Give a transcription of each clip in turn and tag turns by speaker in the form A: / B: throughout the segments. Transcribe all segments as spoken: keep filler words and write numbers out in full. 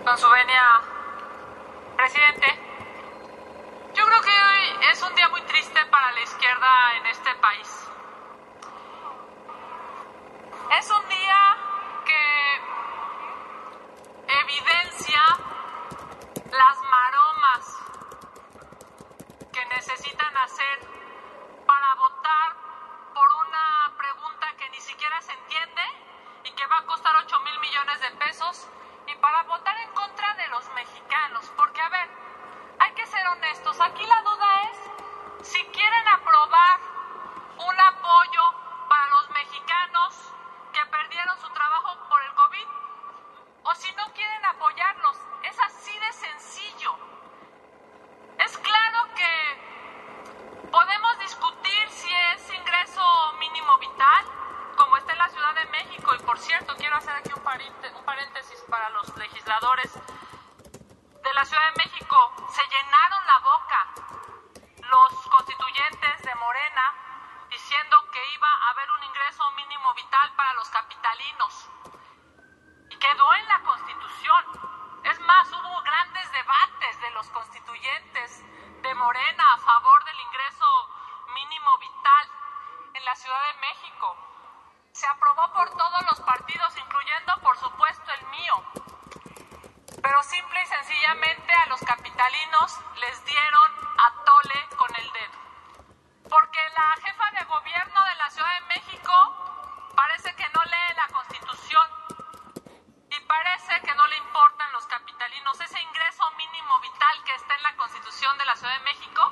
A: Con su venia, presidente, yo creo que hoy es un día muy triste para la izquierda en este país. Es un día que evidencia las maromas que necesitan hacer para votar por una pregunta que ni siquiera se entiende y que va a costar ocho mil millones de pesos, y para votar en contra de los mexicanos. Porque, a ver, hay que ser honestos, aquí la duda es si quieren aprobar un apoyo para los mexicanos que perdieron su trabajo por el COVID, o si no quieren apoyarlos. Es así de sencillo. Es claro que podemos discutir si es ingreso mínimo vital, como está en la Ciudad de México, y por cierto, quiero hacer aquí un paréntesis para los legisladores de la Ciudad de México. Se llenaron la boca los constituyentes de Morena diciendo que iba a haber un ingreso mínimo vital para los capitalinos, y quedó en la Constitución. Es más, hubo grandes debates de los constituyentes de Morena a favor del ingreso mínimo vital en la Ciudad de México. Se aprobó por todos los partidos, incluyendo, por supuesto, el mío. Pero simple y sencillamente a los capitalinos les dieron a tole con el dedo. Porque la jefa de gobierno de la Ciudad de México parece que no lee la Constitución y parece que no le importan los capitalinos. Ese ingreso mínimo vital que está en la Constitución de la Ciudad de México,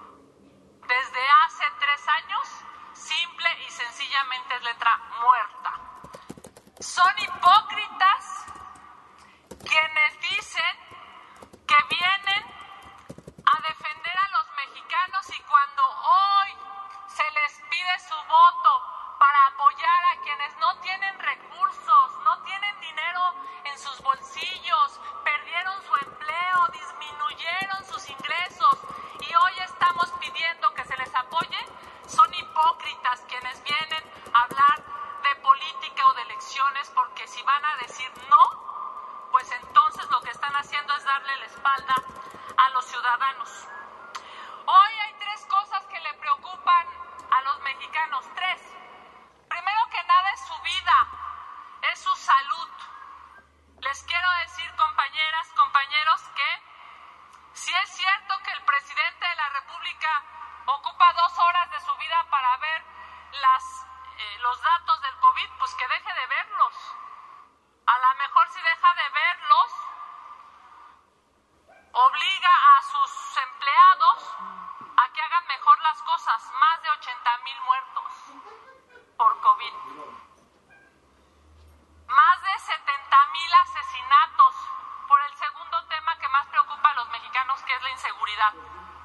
A: desde hace tres años, simple y sencillamente es letra muerta. Son hipócritas quienes dicen que vienen a defender a los mexicanos, y cuando hoy se les pide su voto para apoyar a quienes no tienen recursos, no tienen dinero en sus bolsillos, perdieron su empleo, disminuyeron sus ingresos, y hoy estamos pidiendo que se les apoye, son hipócritas quienes vienen a hablar de política o de elecciones, porque si van a decir no, pues entonces lo que están haciendo es darle la espalda a los ciudadanos. Hoy hay tres cosas que le preocupan a los mexicanos, tres. Primero que nada es su vida, es su salud. Les quiero decir, compañeras, compañeros, que si es cierto que el presidente de la República ocupa dos horas de su vida para ver las, eh, los datos del COVID, pues que deje de verlos. A lo mejor si deja de verlos, obliga a sus empleados a que hagan mejor las cosas. Más de ochenta mil muertos por COVID. Más de setenta mil asesinatos por el segundo tema que más preocupa a los mexicanos, que es la inseguridad.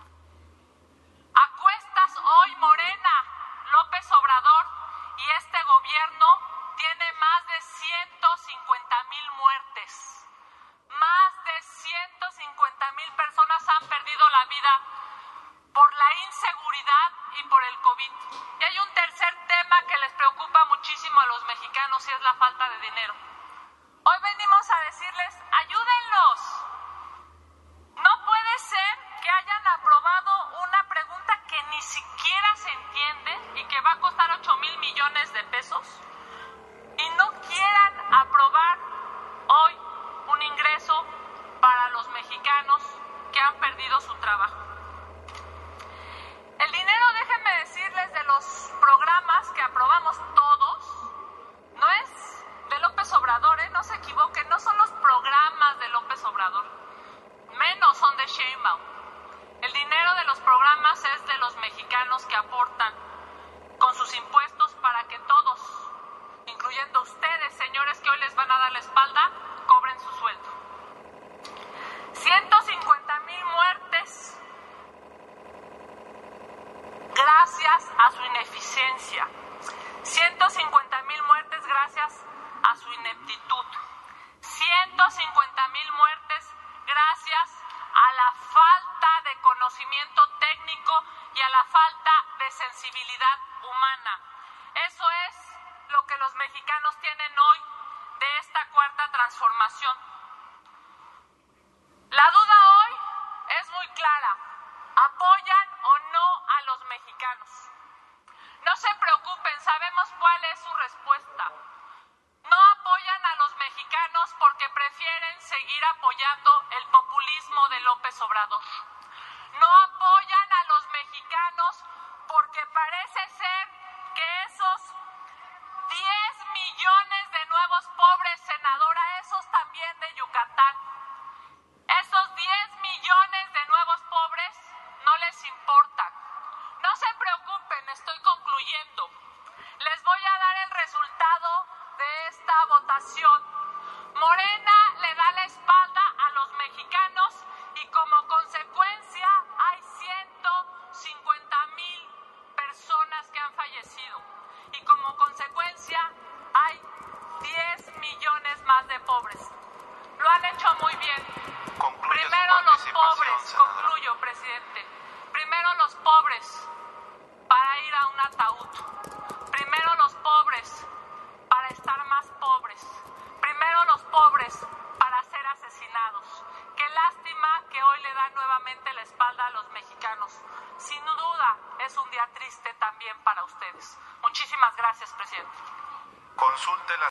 A: A cuestas hoy Morena, López Obrador y este gobierno tiene más de ciento cincuenta mil muertes. Más de ciento cincuenta mil personas han perdido la vida por la inseguridad y por el COVID. Y hay un tercer tema que les preocupa muchísimo a los mexicanos, y es la falta de dinero. Hoy venimos a decirles, ayúdenlos. No puede ser que hayan aprobado una pregunta que ni siquiera se entiende y que va a costar ocho mil millones de pesos, y no quieran aprobar hoy un ingreso para los mexicanos que han perdido su trabajo. El dinero, déjenme decirles, de los programas que aprobamos todos, no es de López Obrador, ¿eh? No se equivoquen, no son los programas de López Obrador, menos son de Sheinbaum. El dinero de los programas es de los mexicanos que aportan con sus impuestos para que todos, incluyendo ustedes, señores, que hoy les van a dar la espalda, cobren su sueldo. ciento cincuenta mil muertes gracias a su ineficiencia. ciento cincuenta mil muertes gracias a su ineptitud. ciento cincuenta mil muertes gracias a la falta de conocimiento técnico y a la falta de sensibilidad humana. Eso es lo que los mexicanos tienen hoy de esta cuarta transformación. La duda hoy es muy clara. ¿Apoyan o no a los mexicanos? No se preocupen, sabemos cuál es su respuesta. No apoyan a los mexicanos porque prefieren seguir apoyando el populismo de López Obrador. No apoyan a los mexicanos porque parece ser que esos diez millones de nuevos pobres, senadora, esos también de Yucatán, esos diez millones de nuevos pobres no les importan. No se preocupen, estoy concluyendo. Les voy a dar el resultado de esta votación. Morena le da la espalda a los mexicanos y como consecuencia hay ciento cincuenta mil personas que han fallecido. Y como consecuencia hay diez millones más de pobres. Lo han hecho muy bien.
B: Concluye
A: Primero
B: su
A: los
B: participación,
A: pobres,
B: senadora.
A: concluyo, presidente. Primero los pobres para ir a un ataúd. Primero los pobres para estar más pobres. Primero los pobres para ser asesinados. Qué lástima que hoy le dan nuevamente la espalda a los mexicanos. Sin duda es un día triste también para ustedes. Muchísimas gracias, presidente.
B: Consulte la